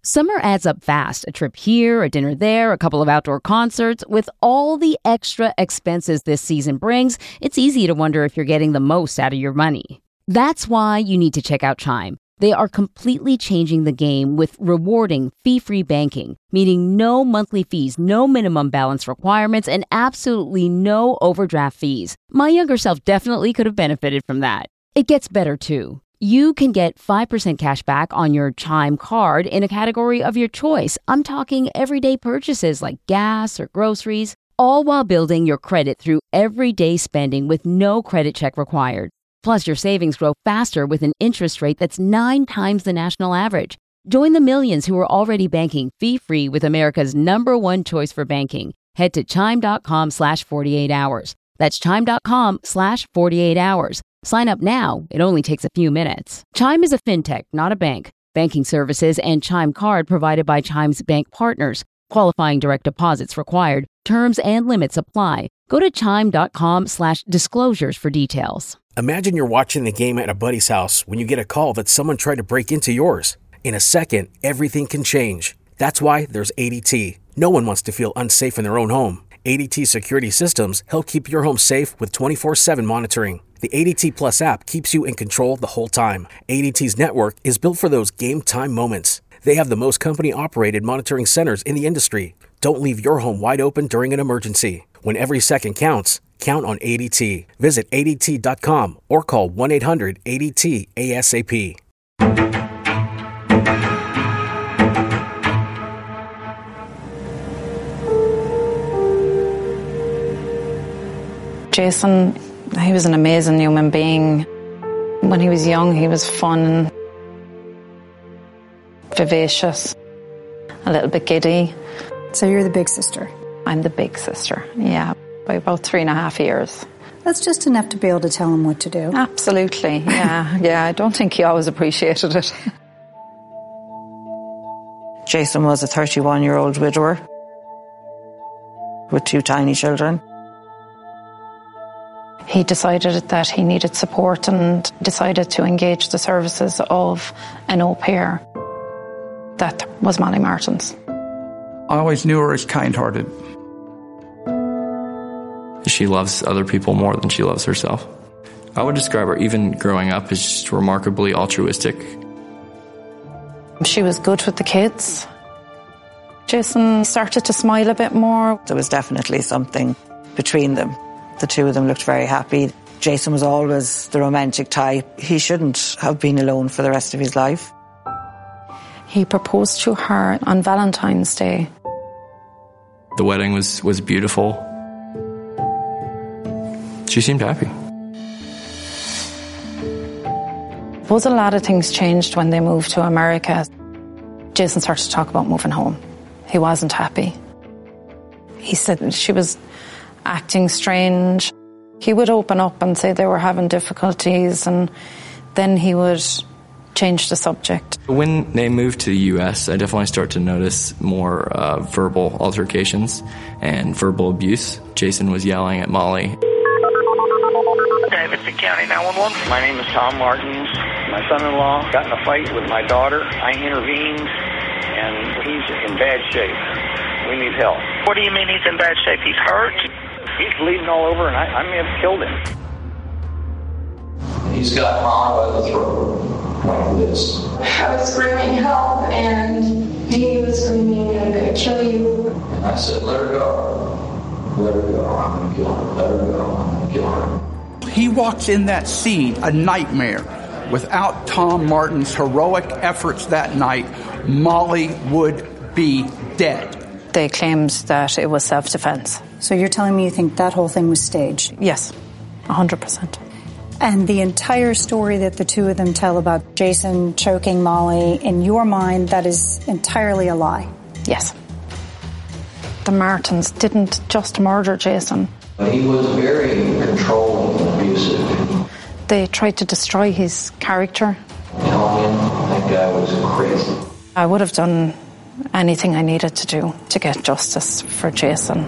Summer adds up fast. A trip here, a dinner there, a couple of outdoor concerts. With all the extra expenses this season brings, it's easy to wonder if you're getting the most out of your money. That's why you need to check out Chime. They are completely changing the game with rewarding fee-free banking, meaning no monthly fees, no minimum balance requirements, and absolutely no overdraft fees. My younger self definitely could have benefited from that. It gets better too. You can get 5% cash back on your Chime card in a category of your choice. I'm talking everyday purchases like gas or groceries, all while building your credit through everyday spending with no credit check required. Plus, your savings grow faster with an interest rate that's 9 times the national average. Join the millions who are already banking fee-free with America's #1 choice for banking. Head to chime.com/48 hours. That's chime.com/48 hours. Sign up now. It only takes a few minutes. Chime is a fintech, not a bank. Banking services and Chime Card provided by Chime's bank partners. Qualifying direct deposits required. Terms and limits apply. Go to chime.com/disclosures for details. Imagine you're watching the game at a buddy's house when you get a call that someone tried to break into yours. In a second, everything can change. That's why there's ADT. No one wants to feel unsafe in their own home. ADT security systems help keep your home safe with 24/7 monitoring. The ADT Plus app keeps you in control the whole time. ADT's network is built for those game-time moments. They have the most company-operated monitoring centers in the industry. Don't leave your home wide open during an emergency. When every second counts, count on ADT. Visit ADT.com or call 1-800-ADT-ASAP. Jason, he was an amazing human being. When he was young, he was fun, vivacious, a little bit giddy. So you're the big sister? I'm the big sister, yeah, by about 3.5 years. That's just enough to be able to tell him what to do. Absolutely, yeah, yeah. I don't think he always appreciated it. Jason was a 31-year-old widower with 2 tiny children. He decided that he needed support and decided to engage the services of an au pair. That was Molly Martins. I always knew her as kind-hearted. She loves other people more than she loves herself. I would describe her, even growing up, as just remarkably altruistic. She was good with the kids. Jason started to smile a bit more. There was definitely something between them. The two of them looked very happy. Jason was always the romantic type. He shouldn't have been alone for the rest of his life. He proposed to her on Valentine's Day. The wedding was beautiful. She seemed happy. I suppose a lot of things changed when they moved to America. Jason started to talk about moving home. He wasn't happy. He said she was acting strange. He would open up and say they were having difficulties, and then he would change the subject. When they moved to the U.S., I definitely start to notice more verbal altercations and verbal abuse. Jason was yelling at Molly. Davidson County 911. My name is Tom Martins. My son-in-law got in a fight with my daughter. I intervened, and he's in bad shape. We need help. What do you mean he's in bad shape? He's hurt? He's bleeding all over, and I may have killed him. He's got Mom by the throat, like this. I was screaming help, and he was screaming, I'm going to kill you. And I said, let her go. Let her go. I'm going to kill her. Let her go. I'm going to kill her. He walks in that scene, a nightmare. Without Tom Martin's heroic efforts that night, Molly would be dead. They claimed that it was self-defense. So you're telling me you think that whole thing was staged? Yes, 100%. And the entire story that the two of them tell about Jason choking Molly, in your mind, that is entirely a lie? Yes. The Martins didn't just murder Jason. He was very controlling and abusive. They tried to destroy his character. Telling him that guy was crazy. I would have done anything I needed to do to get justice for Jason.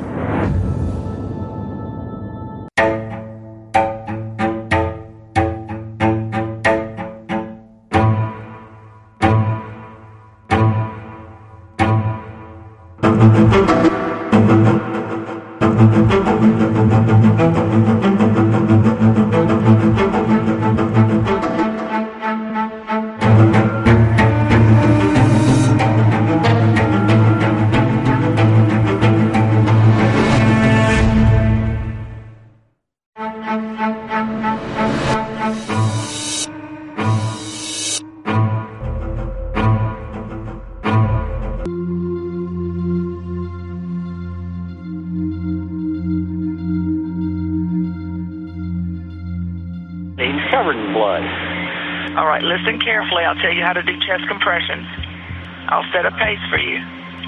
He's covered in blood. All right, listen carefully. I'll tell you how to do chest compressions. I'll set a pace for you.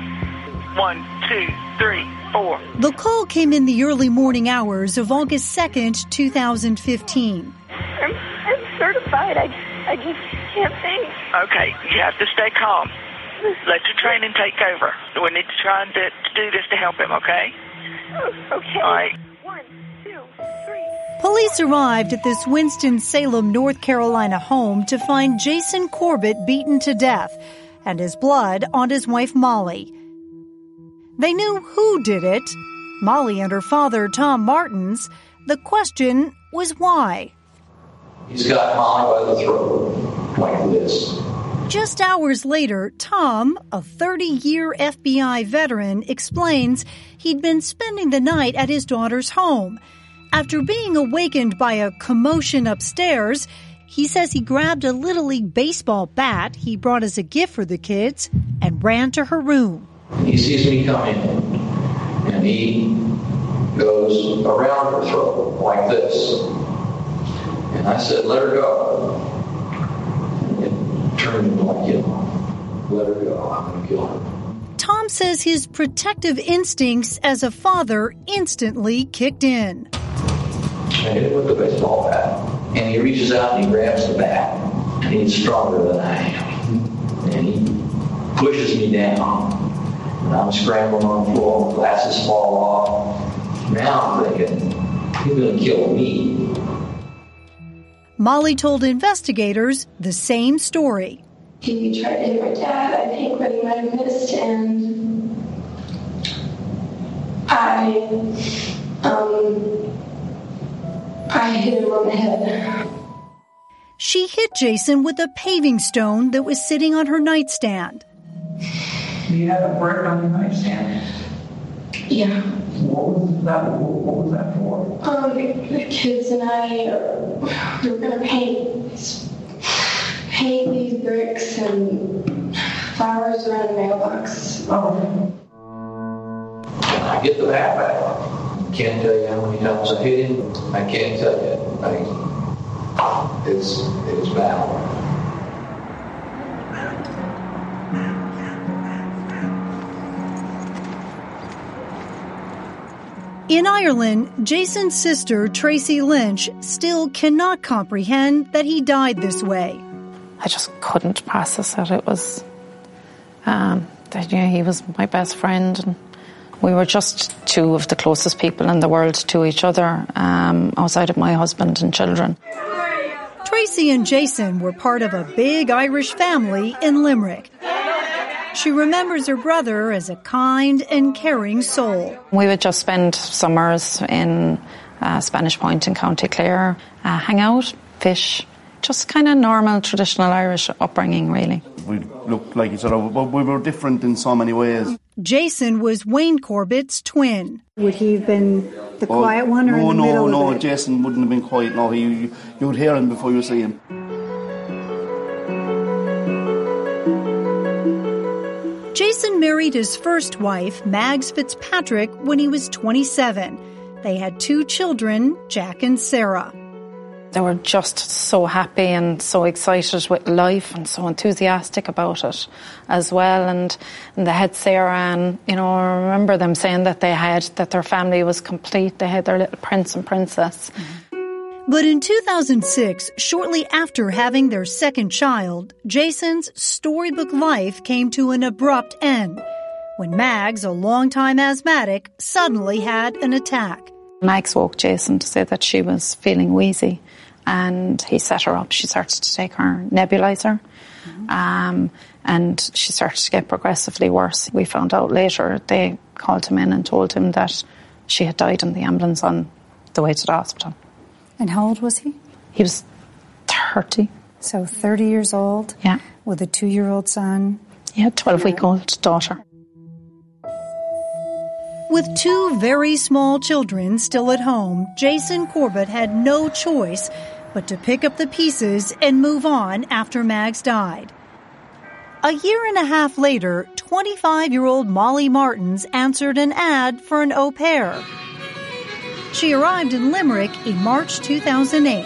1, 2, 3, 4. The call came in the early morning hours of August 2nd, 2015. I'm certified. I just can't think. Okay, you have to stay calm. Let your training take over. We need to try and do this to help him, okay? Oh, okay. All right. 1, 2, 3. Police arrived at this Winston-Salem, North Carolina home to find Jason Corbett beaten to death and his blood on his wife Molly. They knew who did it, Molly and her father, Tom Martins. The question was why. He's got Molly by the throat, like this. Just hours later, Tom, a 30-year FBI veteran, explains he'd been spending the night at his daughter's home. After being awakened by a commotion upstairs, he says he grabbed a Little League baseball bat he brought as a gift for the kids and ran to her room. He sees me come in, and he goes around her throat like this. And I said, let her go. And it turned like, let her go, I'm going to kill her. Tom says his protective instincts as a father instantly kicked in. I hit him with the baseball bat, and he reaches out and he grabs the bat, and he's stronger than I am. And he pushes me down, and I'm scrambling on the floor, glasses fall off. Now I'm thinking, he's going to kill me. Molly told investigators the same story. He tried to hit my dad, I think, but he might have missed, and I hit him on the head. She hit Jason with a paving stone that was sitting on her nightstand. You had a brick on your nightstand? Yeah. What was that for? The kids and I we were going to paint these bricks and flowers around the mailbox. Oh. I get the bat back. Can't tell you how many times I hit him. I can't tell you. It was bad. In Ireland, Jason's sister, Tracy Lynch, still cannot comprehend that he died this way. I just couldn't process it. It was, he was my best friend, and we were just two of the closest people in the world to each other, outside of my husband and children. Tracy and Jason were part of a big Irish family in Limerick. She remembers her brother as a kind and caring soul. We would just spend summers in Spanish Point in County Clare, hang out, fish, just kind of normal, traditional Irish upbringing, really. We looked like each other, but we were different in so many ways. Jason was Wayne Corbett's twin. Would he have been the quiet one or in the middle of it? No, Jason wouldn't have been quiet. No, you would hear him before you see him. Jason married his first wife, Mags Fitzpatrick, when he was 27. They had 2 children, Jack and Sarah. They were just so happy and so excited with life and so enthusiastic about it as well. And they had Sarah, and, I remember them saying that their family was complete. They had their little prince and princess. But in 2006, shortly after having their second child, Jason's storybook life came to an abrupt end when Mags, a longtime asthmatic, suddenly had an attack. Mags woke Jason to say that she was feeling wheezy, and he set her up. She started to take her nebulizer. And she started to get progressively worse. We found out later, they called him in and told him that she had died in the ambulance on the way to the hospital. And how old was he? He was 30. So 30 years old? Yeah. With a 2-year-old son? Yeah, 12-week-old daughter. With 2 very small children still at home, Jason Corbett had no choice but to pick up the pieces and move on after Mags died. A year and a half later, 25-year-old Molly Martins answered an ad for an au pair. She arrived in Limerick in March 2008.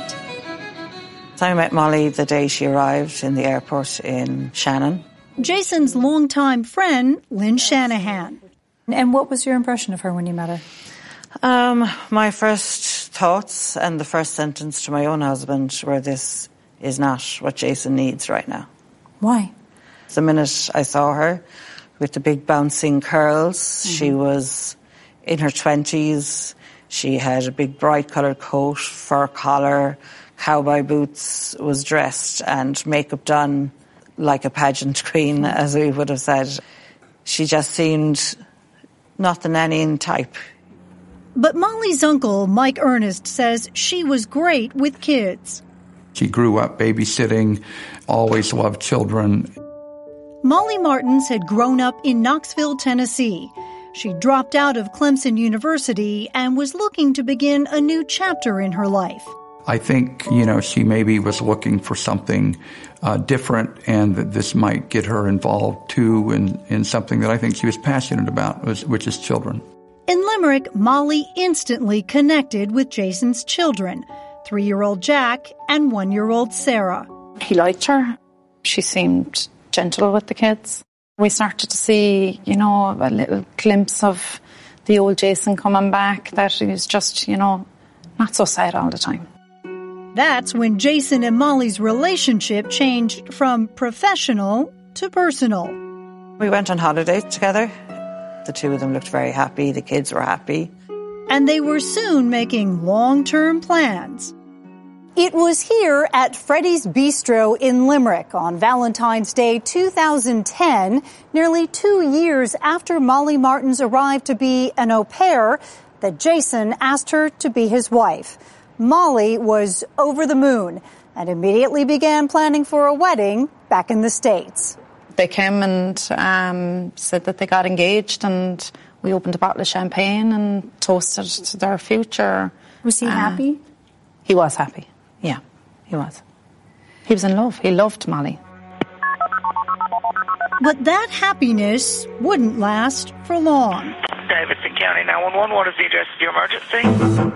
I met Molly the day she arrived in the airport in Shannon. Jason's longtime friend, Lynn Shanahan. And what was your impression of her when you met her? My first thoughts and the first sentence to my own husband were, this is not what Jason needs right now. Why? The minute I saw her with the big bouncing curls, she was in her 20s. She had a big bright coloured coat, fur collar, cowboy boots, was dressed and makeup done like a pageant queen, as we would have said. She just seemed not the nanny type. But Molly's uncle, Mike Ernest, says she was great with kids. She grew up babysitting, always loved children. Molly Martins had grown up in Knoxville, Tennessee. She dropped out of Clemson University and was looking to begin a new chapter in her life. I think, she maybe was looking for something different, and that this might get her involved, too, in something that I think she was passionate about, which is children. In Limerick, Molly instantly connected with Jason's children, 3-year-old Jack and 1-year-old Sarah. He liked her. She seemed gentle with the kids. We started to see, a little glimpse of the old Jason coming back, that he was just, not so sad all the time. That's when Jason and Molly's relationship changed from professional to personal. We went on holiday together. The 2 of them looked very happy. The kids were happy. And they were soon making long-term plans. It was here at Freddy's Bistro in Limerick on Valentine's Day 2010, nearly 2 years after Molly Martins arrived to be an au pair, that Jason asked her to be his wife. Molly was over the moon and immediately began planning for a wedding back in the States. They came and said that they got engaged, and we opened a bottle of champagne and toasted to their future. Was he happy? He was happy. Yeah, he was. He was in love. He loved Molly. But that happiness wouldn't last for long. Davidson County 911, what is the address of your emergency?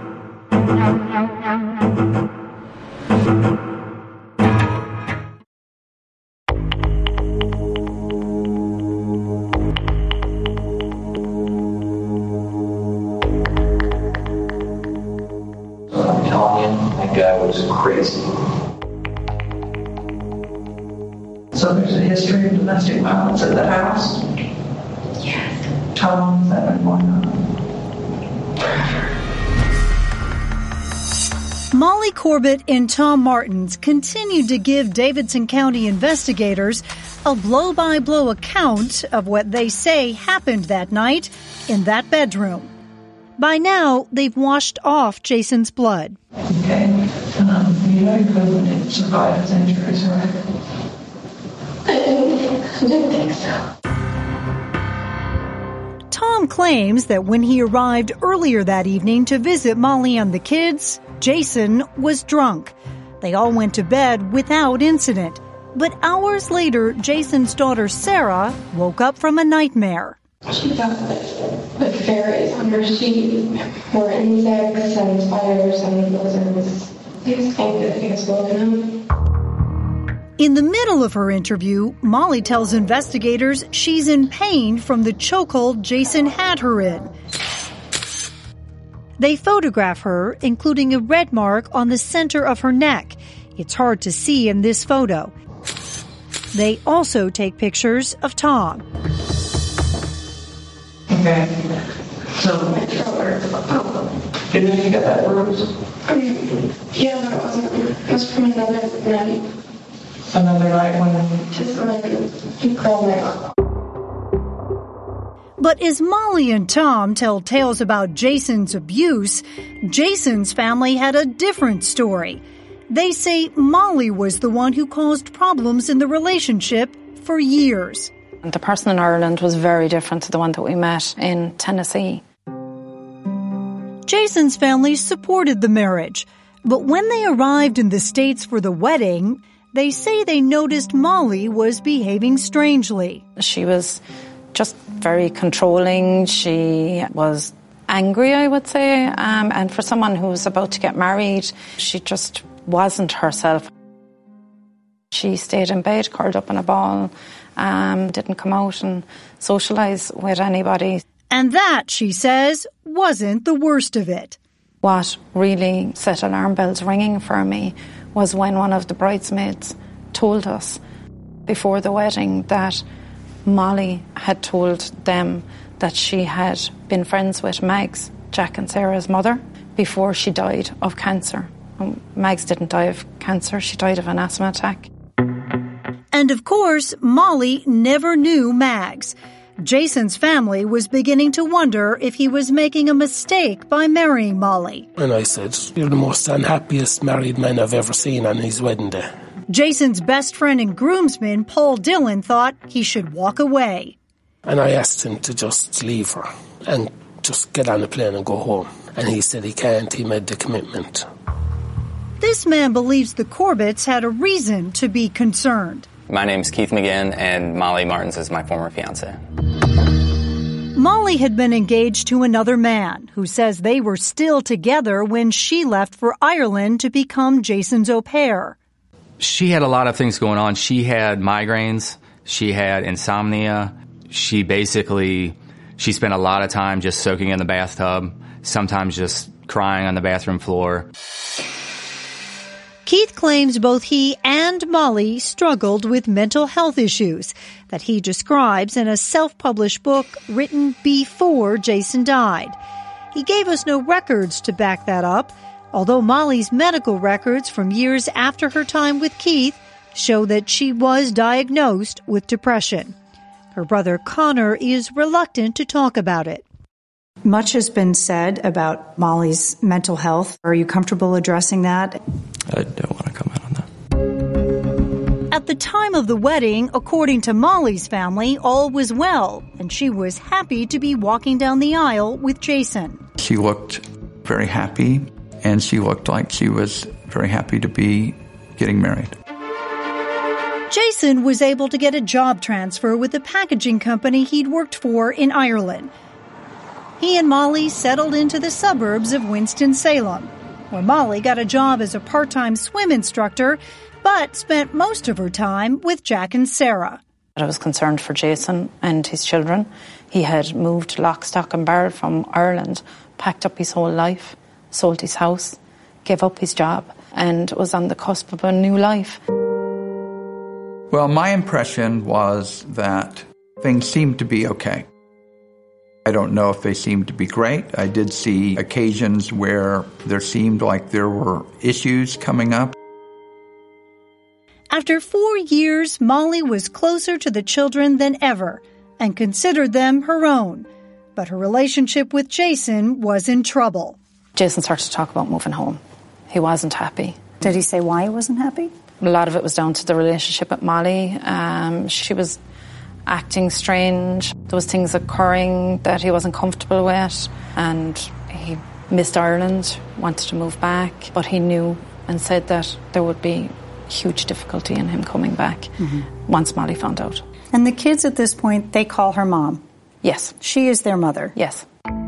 I'm telling you, that guy was crazy. So there's a history of domestic violence at the house? Yes. How long has that been going on? Molly Corbett and Tom Martins continued to give Davidson County investigators a blow-by-blow account of what they say happened that night in that bedroom. By now, they've washed off Jason's blood. Okay. You know your husband didn't survive his injuries, right? I didn't think so. Tom claims that when he arrived earlier that evening to visit Molly and the kids, Jason was drunk. They all went to bed without incident. But hours later, Jason's daughter Sarah woke up from a nightmare. She thought that fairies on her sheet were insects and spiders and lizards. I just think that he was woken up. In the middle of her interview, Molly tells investigators she's in pain from the chokehold Jason had her in. They photograph her, including a red mark on the center of her neck. It's hard to see in this photo. They also take pictures of Tom. Okay. So, My throat hurt. did you get that bruise? Yeah, but it was from another night. another night when... Just when he called me. But as Molly and Tom tell tales about Jason's abuse, Jason's family had a different story. They say Molly was the one who caused problems in the relationship for years. The person in Ireland was very different to the one that we met in Tennessee. Jason's family supported the marriage, but when they arrived in the States for the wedding, they say they noticed Molly was behaving strangely. She was just very controlling. She was angry, I would say. And for someone who was about to get married, she just wasn't herself. She stayed in bed, curled up in a ball, didn't come out and socialise with anybody. And that, she says, wasn't the worst of it. What really set alarm bells ringing for me was when one of the bridesmaids told us before the wedding that Molly had told them that she had been friends with Mags, Jack and Sarah's mother, before she died of cancer. Mags didn't die of cancer, she died of an asthma attack. And of course, Molly never knew Mags. Jason's family was beginning to wonder if he was making a mistake by marrying Molly. And I said, "You're the most unhappiest married man I've ever seen on his wedding day." Jason's best friend and groomsman, Paul Dillon, thought he should walk away. And I asked him to just leave her and just get on a plane and go home. And he said he can't. He made the commitment. This man believes the Corbetts had a reason to be concerned. My name's Keith McGinn, and Molly Martins is my former fiancée. Molly had been engaged to another man who says they were still together when she left for Ireland to become Jason's au pair. She had a lot of things going on. She had migraines. She had insomnia. She spent a lot of time just soaking in the bathtub, sometimes just crying on the bathroom floor. Keith claims both he and Molly struggled with mental health issues that he describes in a self-published book written before Jason died. He gave us no records to back that up, although Molly's medical records from years after her time with Keith show that she was diagnosed with depression. Her brother Connor is reluctant to talk about it. Much has been said about Molly's mental health. Are you comfortable addressing that? I don't want to comment on that. At the time of the wedding, according to Molly's family, all was well, and she was happy to be walking down the aisle with Jason. She looked very happy, and she looked like she was very happy to be getting married. Jason was able to get a job transfer with the packaging company he'd worked for in Ireland. He and Molly settled into the suburbs of Winston-Salem, where Molly got a job as a part-time swim instructor, but spent most of her time with Jack and Sarah. I was concerned for Jason and his children. He had moved lock, stock and barrel from Ireland, packed up his whole life, sold his house, gave up his job, and was on the cusp of a new life. Well, my impression was that things seemed to be okay. I don't know if they seemed to be great. I did see occasions where there seemed like there were issues coming up. After 4 years, Molly was closer to the children than ever and considered them her own. But her relationship with Jason was in trouble. Jason started to talk about moving home. He wasn't happy. Did he say why he wasn't happy? A lot of it was down to the relationship with Molly. She was acting strange. There was things occurring that he wasn't comfortable with, and he missed Ireland, wanted to move back, but he knew and said that there would be huge difficulty in him coming back once Molly found out. And the kids at this point, they call her mom? Yes. She is their mother? Yes.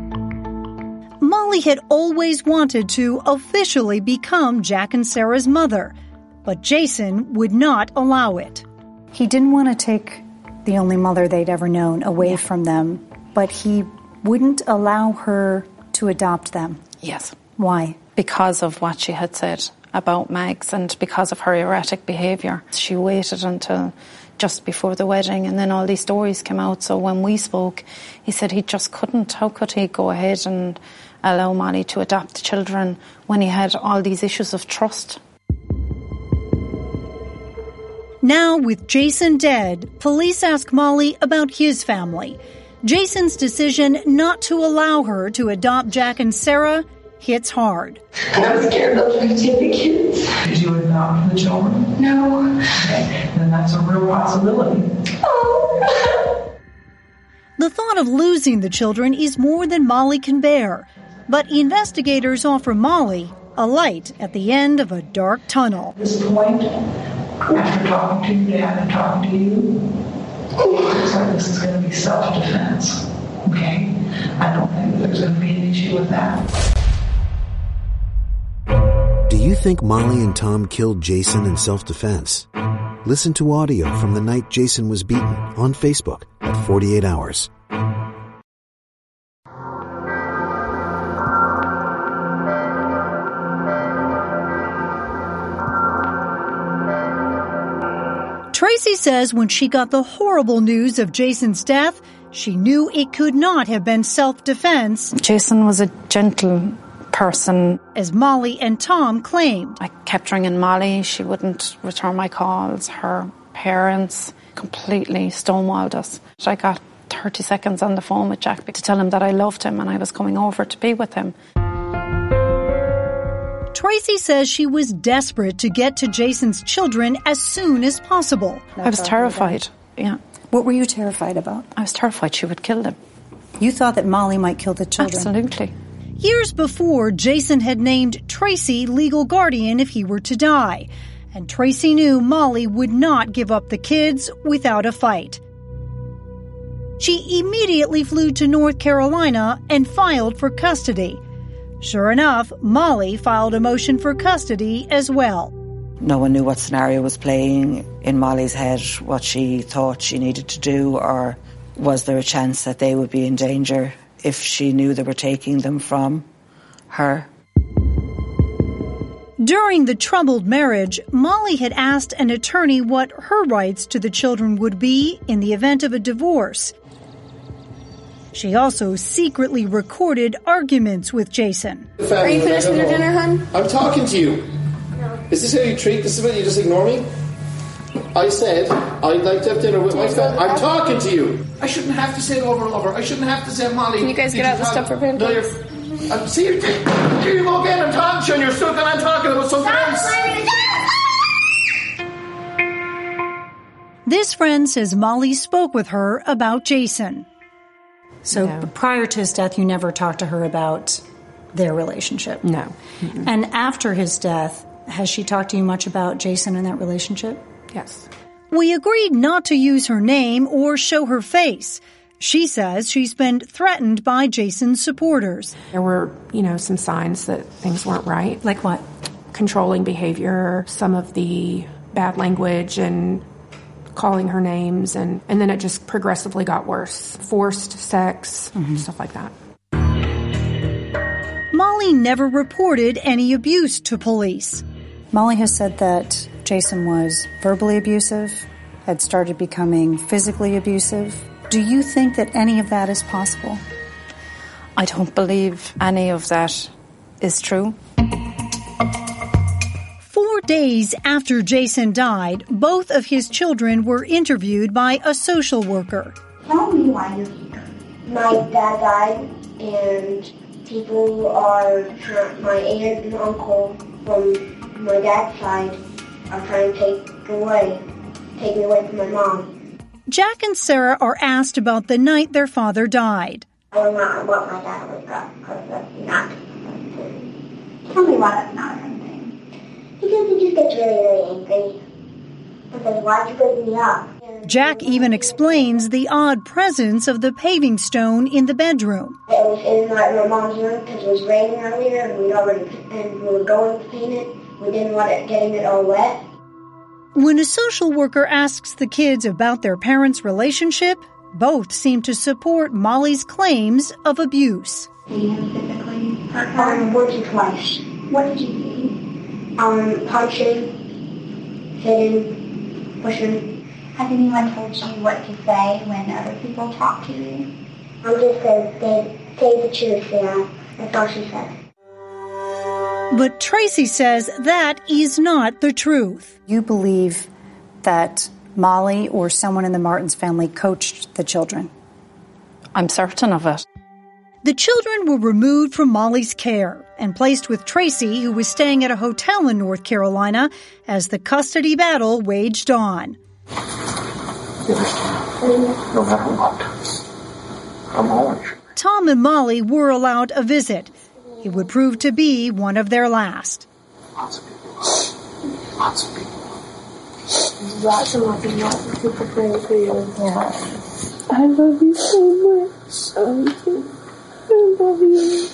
Molly had always wanted to officially become Jack and Sarah's mother, but Jason would not allow it. He didn't want to take the only mother they'd ever known away from them, but he wouldn't allow her to adopt them. Yes. Why? Because of what she had said about Mags and because of her erratic behaviour. She waited until just before the wedding, and then all these stories came out. So when we spoke, he said he just couldn't. How could he go ahead and allow Molly to adopt the children when he had all these issues of trust? Now, with Jason dead, police ask Molly about his family. Jason's decision not to allow her to adopt Jack and Sarah hits hard. I'm scared they'll try to take the kids. Did you adopt the children? No. Okay, then that's a real possibility. Oh. The thought of losing the children is more than Molly can bear. But investigators offer Molly a light at the end of a dark tunnel. At this point, after talking to your dad and talking to you, it looks like this is going to be self-defense. Okay? I don't think there's going to be an issue with that. Do you think Molly and Tom killed Jason in self-defense? Listen to audio from the night Jason was beaten on Facebook at 48 Hours. Tracy says when she got the horrible news of Jason's death, she knew it could not have been self-defense. Jason was a gentle person. As Molly and Tom claimed. I kept ringing Molly. She wouldn't return my calls. Her parents completely stonewalled us. I got 30 seconds on the phone with Jack to tell him that I loved him and I was coming over to be with him. Tracy says she was desperate to get to Jason's children as soon as possible. I was terrified, yeah. What were you terrified about? I was terrified she would kill them. You thought that Molly might kill the children? Absolutely. Years before, Jason had named Tracy legal guardian if he were to die. And Tracy knew Molly would not give up the kids without a fight. She immediately flew to North Carolina and filed for custody. Sure enough, Molly filed a motion for custody as well. No one knew what scenario was playing in Molly's head, what she thought she needed to do, or was there a chance that they would be in danger if she knew they were taking them from her. During the troubled marriage, Molly had asked an attorney what her rights to the children would be in the event of a divorce. She also secretly recorded arguments with Jason. Are you finished with your dinner, hon? I'm talking to you. No. Is this how you treat? This is what you just ignore me? I said I'd like to have dinner with my family. I'm talking to you. I shouldn't have to say over and over. I shouldn't have to say Molly. Can you guys get out the stuff for pancakes? No, see, here you go again. I'm talking to you and you're stuck and I'm talking about something else. This friend says Molly spoke with her about Jason. So prior to his death, you never talked to her about their relationship? No. Mm-mm. And after his death, has she talked to you much about Jason and that relationship? Yes. We agreed not to use her name or show her face. She says she's been threatened by Jason's supporters. There were, some signs that things weren't right. Like what? Controlling behavior, some of the bad language and calling her names, and then it just progressively got worse. Forced sex, stuff like that. Molly never reported any abuse to police. Molly has said that Jason was verbally abusive, had started becoming physically abusive. Do you think that any of that is possible? I don't believe any of that is true. 4 days after Jason died, both of his children were interviewed by a social worker. Tell me why you're here. My dad died, and people are my aunt and uncle from my dad's side are trying to take me away from my mom. Jack and Sarah are asked about the night their father died. I don't know what my dad was up, because that's not. Tell me why that's not something. Because he just gets really, really angry. Because why'd you pick me up? Jack even explains the odd presence of the paving stone in the bedroom. It was in my mom's room because it was raining earlier, and we were going to paint it. We didn't want it getting it all wet. When a social worker asks the kids about their parents' relationship, both seem to support Molly's claims of abuse. Did you physically hurt her? Once or twice. What did you do? Punching, hitting, pushing. Has anyone told you what to say when other people talk to you? I'm just saying, say the truth, yeah. That's all she said. But Tracy says that is not the truth. You believe that Molly or someone in the Martins family coached the children? I'm certain of it. The children were removed from Molly's care and placed with Tracy, who was staying at a hotel in North Carolina, as the custody battle waged on. You understand? No matter what, I'm always. Tom and Molly were allowed a visit. It would prove to be one of their last. Lots of people. Lots of people. Lots of people praying for you. Yeah. I love you so much. I love you.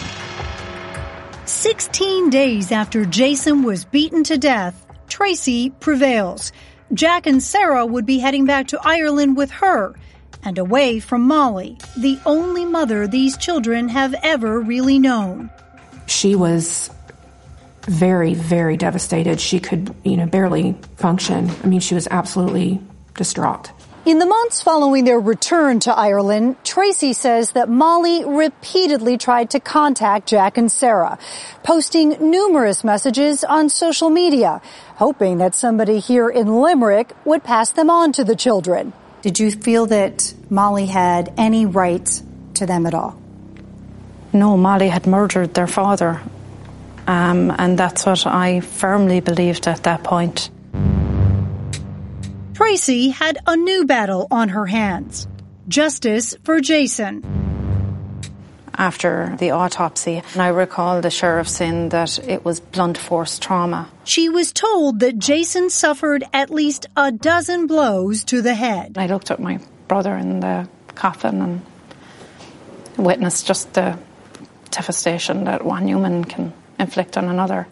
16 days after Jason was beaten to death, Tracy prevails. Jack and Sarah would be heading back to Ireland with her and away from Molly, the only mother these children have ever really known. She was very, very devastated. She could, barely function. I mean, she was absolutely distraught. In the months following their return to Ireland, Tracy says that Molly repeatedly tried to contact Jack and Sarah, posting numerous messages on social media, hoping that somebody here in Limerick would pass them on to the children. Did you feel that Molly had any right to them at all? No, Molly had murdered their father. And that's what I firmly believed at that point. Tracy had a new battle on her hands. Justice for Jason. After the autopsy, I recall the sheriff saying that it was blunt force trauma. She was told that Jason suffered at least a dozen blows to the head. I looked at my brother in the coffin and witnessed just the devastation that one human can inflict on another.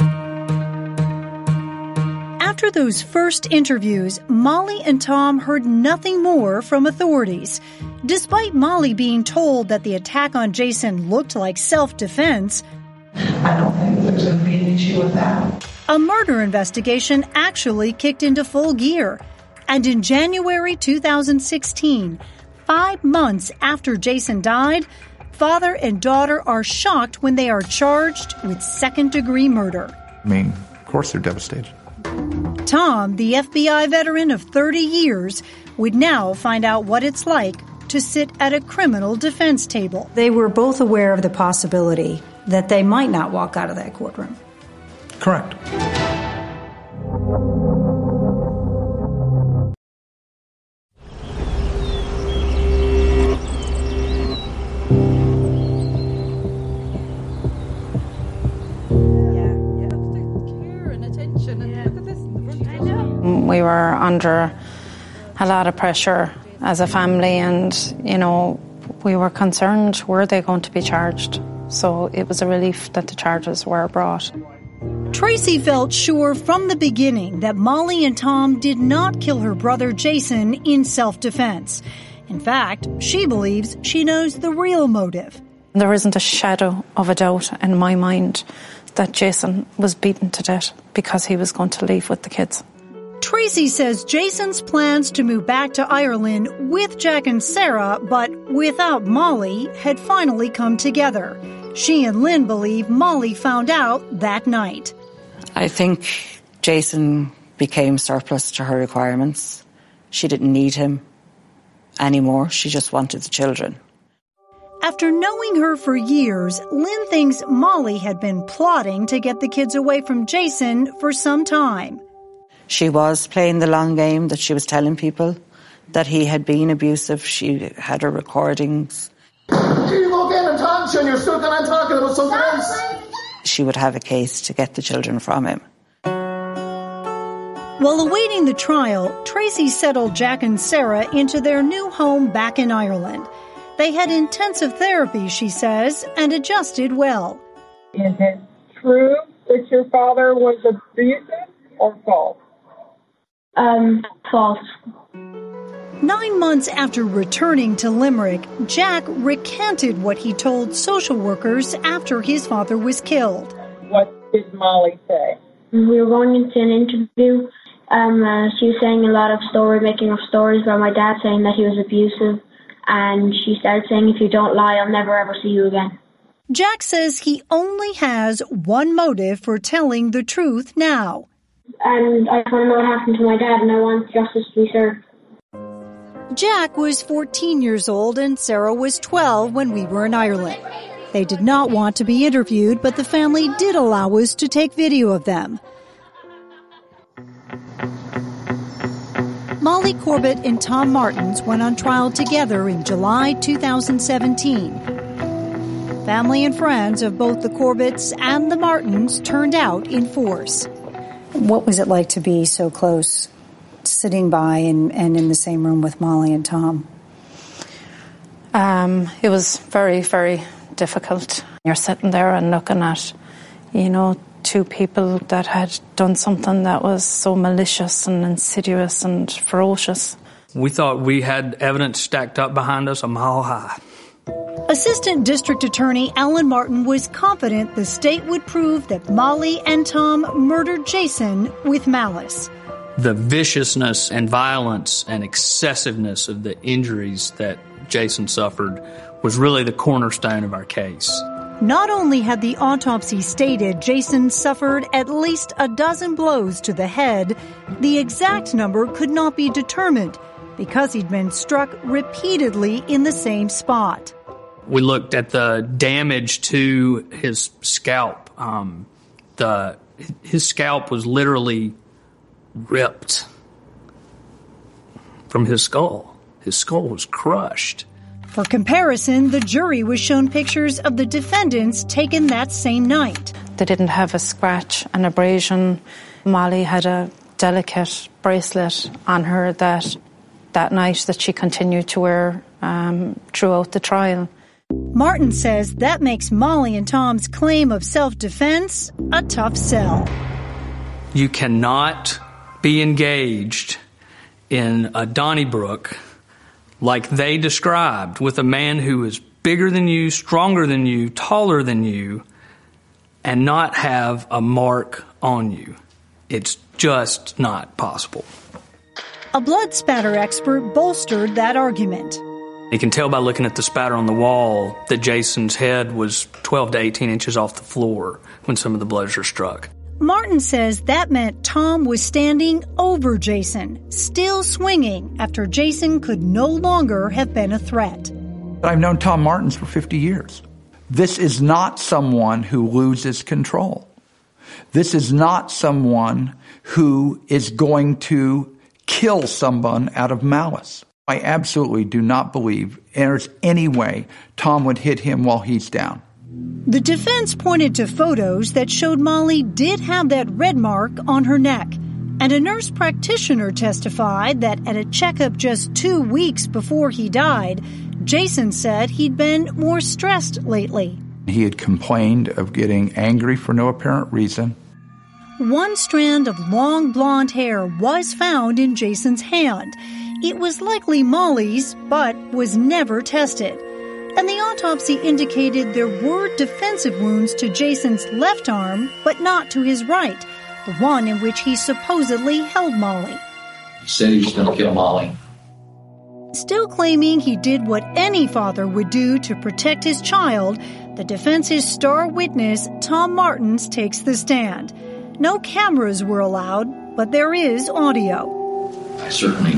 After those first interviews, Molly and Tom heard nothing more from authorities. Despite Molly being told that the attack on Jason looked like self-defense, I don't think there's going to be an issue with that. A murder investigation actually kicked into full gear. And in January 2016, 5 months after Jason died, father and daughter are shocked when they are charged with second-degree murder. I mean, of course they're devastated. Tom, the FBI veteran of 30 years, would now find out what it's like to sit at a criminal defense table. They were both aware of the possibility that they might not walk out of that courtroom. Correct. We were under a lot of pressure as a family and, we were concerned, were they going to be charged? So it was a relief that the charges were brought. Tracy felt sure from the beginning that Molly and Tom did not kill her brother Jason in self-defense. In fact, she believes she knows the real motive. There isn't a shadow of a doubt in my mind that Jason was beaten to death because he was going to leave with the kids. Tracy says Jason's plans to move back to Ireland with Jack and Sarah, but without Molly, had finally come together. She and Lynn believe Molly found out that night. I think Jason became surplus to her requirements. She didn't need him anymore. She just wanted the children. After knowing her for years, Lynn thinks Molly had been plotting to get the kids away from Jason for some time. She was playing the long game, that she was telling people that he had been abusive. She had her recordings. Here you go again and talking, and you're still going on talking about something else. She would have a case to get the children from him. While awaiting the trial, Tracy settled Jack and Sarah into their new home back in Ireland. They had intensive therapy, she says, and adjusted well. Is it true that your father was abusive or false? False. 9 months after returning to Limerick, Jack recanted what he told social workers after his father was killed. What did Molly say? We were going into an interview. She was saying a lot of making up stories about my dad, saying that he was abusive. And she started saying, if you don't lie, I'll never ever see you again. Jack says he only has one motive for telling the truth now. and I want to know what happened to my dad, and I want justice to be served. Jack was 14 years old and Sarah was 12 when we were in Ireland. They did not want to be interviewed, but the family did allow us to take video of them. Molly Corbett and Tom Martins went on trial together in July 2017. Family and friends of both the Corbetts and the Martins turned out in force. What was it like to be so close, sitting by and in the same room with Molly and Tom? It was very, very difficult. You're sitting there and looking at, two people that had done something that was so malicious and insidious and ferocious. We thought we had evidence stacked up behind us a mile high. Assistant District Attorney Alan Martin was confident the state would prove that Molly and Tom murdered Jason with malice. The viciousness and violence and excessiveness of the injuries that Jason suffered was really the cornerstone of our case. Not only had the autopsy stated Jason suffered at least a dozen blows to the head, the exact number could not be determined because he'd been struck repeatedly in the same spot. We looked at the damage to his scalp. His scalp was literally ripped from his skull. His skull was crushed. For comparison, the jury was shown pictures of the defendants taken that same night. They didn't have a scratch, an abrasion. Molly had a delicate bracelet on her that night that she continued to wear throughout the trial. Martin says that makes Molly and Tom's claim of self-defense a tough sell. You cannot be engaged in a Donnybrook like they described, with a man who is bigger than you, stronger than you, taller than you, and not have a mark on you. It's just not possible. A blood spatter expert bolstered that argument. You can tell by looking at the spatter on the wall that Jason's head was 12 to 18 inches off the floor when some of the blows were struck. Martin says that meant Tom was standing over Jason, still swinging after Jason could no longer have been a threat. I've known Tom Martins for 50 years. This is not someone who loses control. This is not someone who is going to kill someone out of malice. I absolutely do not believe there's any way Tom would hit him while he's down. The defense pointed to photos that showed Molly did have that red mark on her neck, and a nurse practitioner testified that at a checkup just 2 weeks before he died, Jason said he'd been more stressed lately. He had complained of getting angry for no apparent reason. One strand of long blonde hair was found in Jason's hand. It was likely Molly's, but was never tested. And the autopsy indicated there were defensive wounds to Jason's left arm, but not to his right, the one in which he supposedly held Molly. He said he was going to kill Molly. Still claiming he did what any father would do to protect his child, the defense's star witness, Tom Martins, takes the stand. No cameras were allowed, but there is audio. I certainly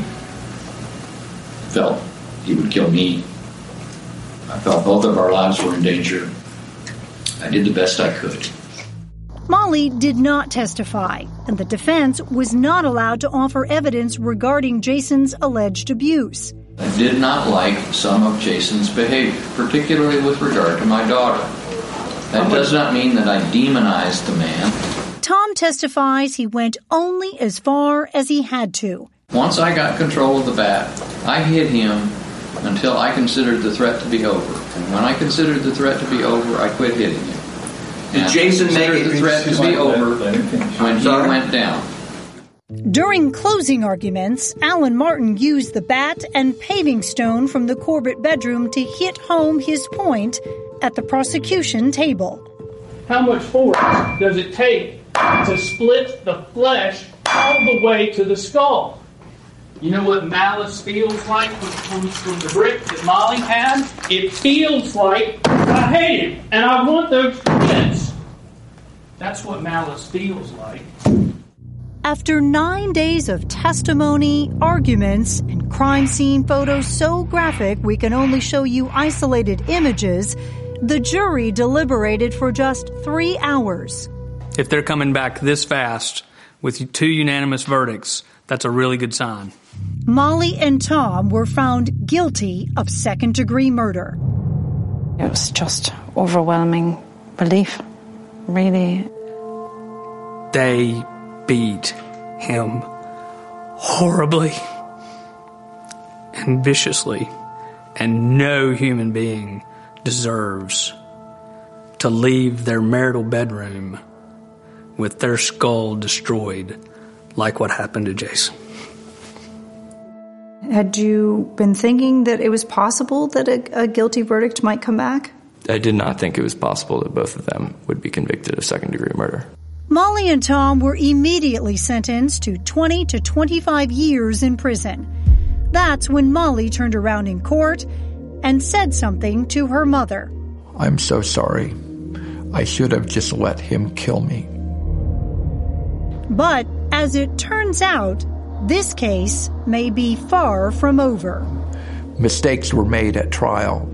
felt he would kill me. I felt both of our lives were in danger. I did the best I could. Molly did not testify, and the defense was not allowed to offer evidence regarding Jason's alleged abuse. I did not like some of Jason's behavior, particularly with regard to my daughter. That does not mean that I demonized the man. Tom testifies he went only as far as he had to. Once I got control of the bat, I hit him until I considered the threat to be over. And when I considered the threat to be over, I quit hitting him. Did Jason make the threat to be over when he went down? During closing arguments, Alan Martin used the bat and paving stone from the Corbett bedroom to hit home his point at the prosecution table. How much force does it take to split the flesh all the way to the skull? You know what malice feels like from the brick that Molly had? It feels like I hate him and I want those kids. That's what malice feels like. After 9 days of testimony, arguments, and crime scene photos so graphic we can only show you isolated images, the jury deliberated for just 3 hours. If they're coming back this fast with 2 unanimous verdicts, that's a really good sign. Molly and Tom were found guilty of second-degree murder. It was just overwhelming relief, really. They beat him horribly and viciously, and no human being deserves to leave their marital bedroom with their skull destroyed like what happened to Jason. Had you been thinking that it was possible that a guilty verdict might come back? I did not think it was possible that both of them would be convicted of second-degree murder. Molly and Tom were immediately sentenced to 20 to 25 years in prison. That's when Molly turned around in court and said something to her mother. I'm so sorry. I should have just let him kill me. But as it turns out, this case may be far from over. Mistakes were made at trial.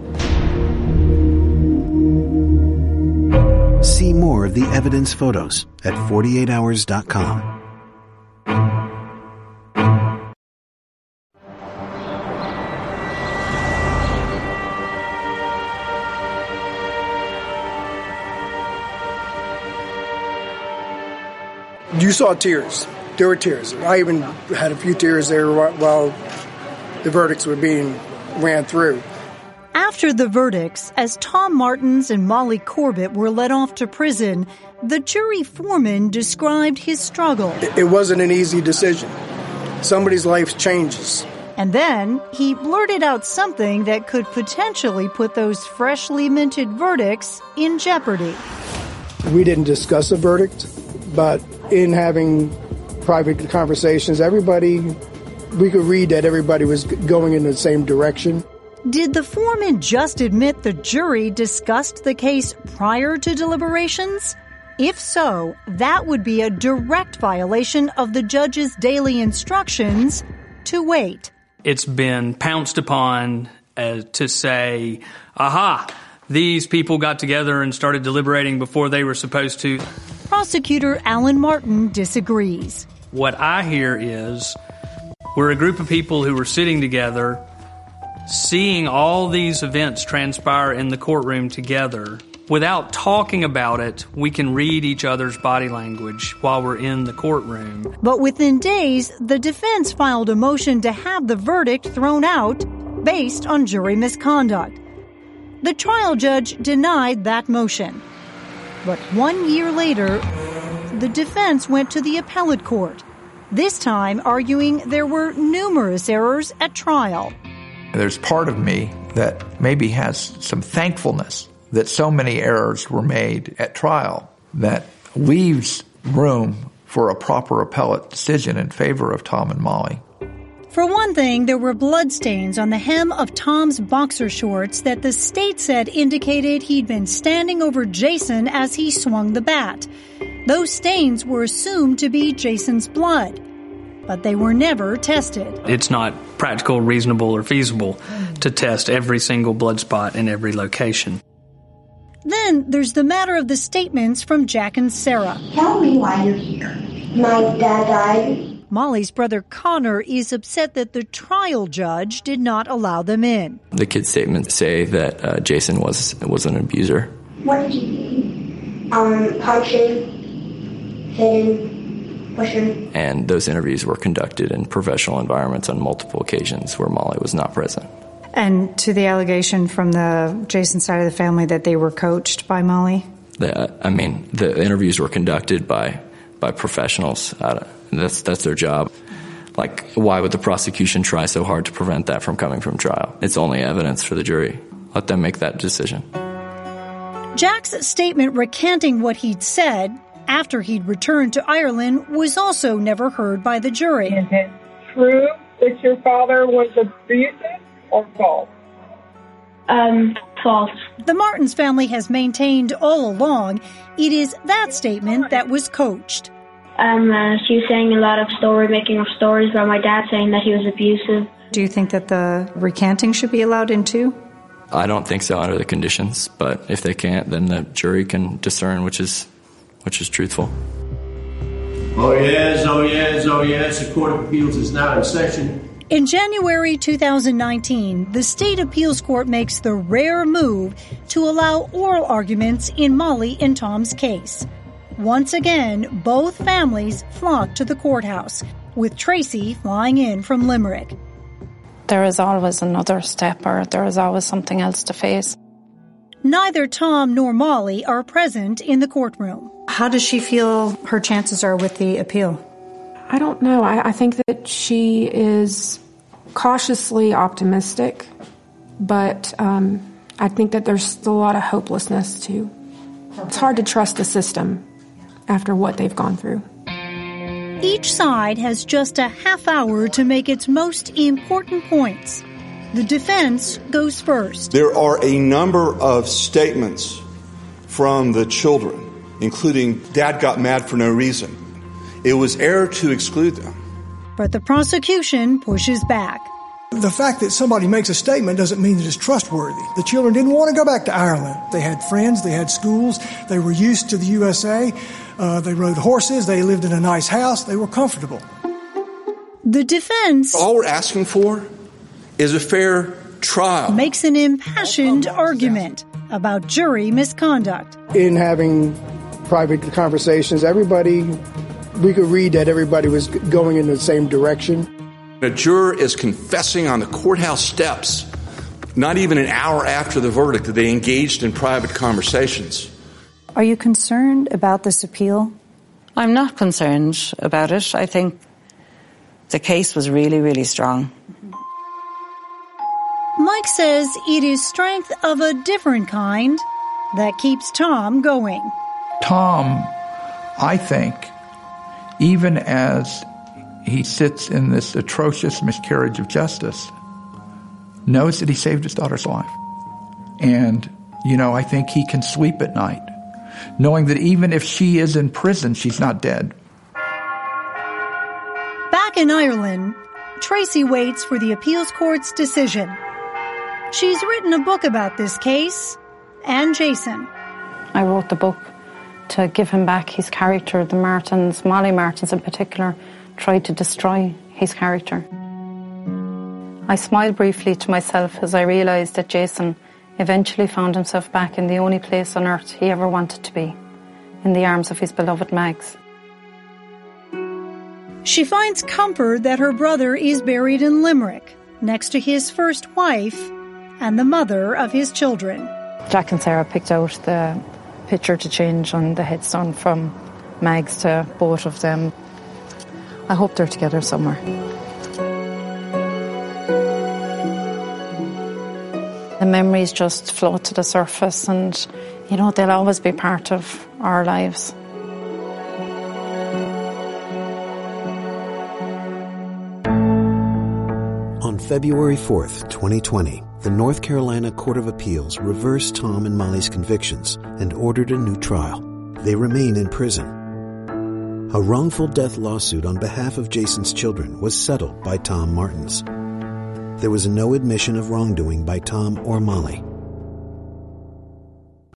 See more of the evidence photos at 48hours.com. You saw tears. There were tears. I even had a few tears there while the verdicts were being ran through. After the verdicts, as Tom Martins and Molly Corbett were let off to prison, the jury foreman described his struggle. It wasn't an easy decision. Somebody's life changes. And then he blurted out something that could potentially put those freshly minted verdicts in jeopardy. We didn't discuss a verdict, but in having private conversations, we could read that everybody was going in the same direction. Did the foreman just admit the jury discussed the case prior to deliberations? If so, that would be a direct violation of the judge's daily instructions to wait. It's been pounced upon to say, aha, these people got together and started deliberating before they were supposed to. Prosecutor Alan Martin disagrees. What I hear is we're a group of people who were sitting together, seeing all these events transpire in the courtroom together. Without talking about it, we can read each other's body language while we're in the courtroom. But within days, the defense filed a motion to have the verdict thrown out based on jury misconduct. The trial judge denied that motion. But 1 year later, the defense went to the appellate court, this time arguing there were numerous errors at trial. There's part of me that maybe has some thankfulness that so many errors were made at trial that leaves room for a proper appellate decision in favor of Tom and Molly. For one thing, there were bloodstains on the hem of Tom's boxer shorts that the state said indicated he'd been standing over Jason as he swung the bat. Those stains were assumed to be Jason's blood, but they were never tested. It's not practical, reasonable, or feasible to test every single blood spot in every location. Then there's the matter of the statements from Jack and Sarah. Tell me why you're here. My dad died. Molly's brother Connor is upset that the trial judge did not allow them in. The kids' statements say that Jason was an abuser. What did you do? Punching, hitting, pushing. And those interviews were conducted in professional environments on multiple occasions where Molly was not present. And to the allegation from the Jason side of the family that they were coached by Molly? The interviews were conducted by professionals. That's their job. Like, why would the prosecution try so hard to prevent that from coming from trial? It's only evidence for the jury. Let them make that decision. Jack's statement recanting what he'd said after he'd returned to Ireland was also never heard by the jury. Is it true that your father was abusive or false? False. The Martins family has maintained all along it is that statement that was coached. She was saying a lot of making up stories about my dad, saying that he was abusive. Do you think that the recanting should be allowed in too? I don't think so under the conditions, but if they can't, then the jury can discern which is truthful. Oh yes, oh yes, oh yes. The Court of Appeals is now in session. In January 2019, the State Appeals Court makes the rare move to allow oral arguments in Molly and Tom's case. Once again, both families flocked to the courthouse, with Tracy flying in from Limerick. There is always another step, or there is always something else to face. Neither Tom nor Molly are present in the courtroom. How does she feel her chances are with the appeal? I don't know. I think that she is cautiously optimistic, but I think that there's still a lot of hopelessness, too. It's hard to trust the system after what they've gone through. Each side has just a half hour to make its most important points. The defense goes first. There are a number of statements from the children, including, "Dad got mad for no reason." It was error to exclude them. But the prosecution pushes back. The fact that somebody makes a statement doesn't mean that it's trustworthy. The children didn't want to go back to Ireland. They had friends, they had schools, they were used to the USA, they rode horses, they lived in a nice house, they were comfortable. The defense... All we're asking for is a fair trial. ...makes an impassioned argument about jury misconduct. In having private conversations, we could read that everybody was going in the same direction. A juror is confessing on the courthouse steps, not even an hour after the verdict, that they engaged in private conversations. Are you concerned about this appeal? I'm not concerned about it. I think the case was really, really strong. Mike says it is strength of a different kind that keeps Tom going. Tom, I think, even as he sits in this atrocious miscarriage of justice, knows that he saved his daughter's life. And, I think he can sleep at night, knowing that even if she is in prison, she's not dead. Back in Ireland, Tracy waits for the appeals court's decision. She's written a book about this case and Jason. I wrote the book to give him back his character. The Martins, Molly Martins in particular, tried to destroy his character. I smiled briefly to myself as I realised that Jason eventually found himself back in the only place on earth he ever wanted to be, in the arms of his beloved Mags. She finds comfort that her brother is buried in Limerick, next to his first wife and the mother of his children. Jack and Sarah picked out the picture to change on the headstone from Mags to both of them. I hope they're together somewhere. The memories just float to the surface and, they'll always be part of our lives. On February 4th, 2020, the North Carolina Court of Appeals reversed Tom and Molly's convictions and ordered a new trial. They remain in prison. A wrongful death lawsuit on behalf of Jason's children was settled by Tom Martins. There was no admission of wrongdoing by Tom or Molly.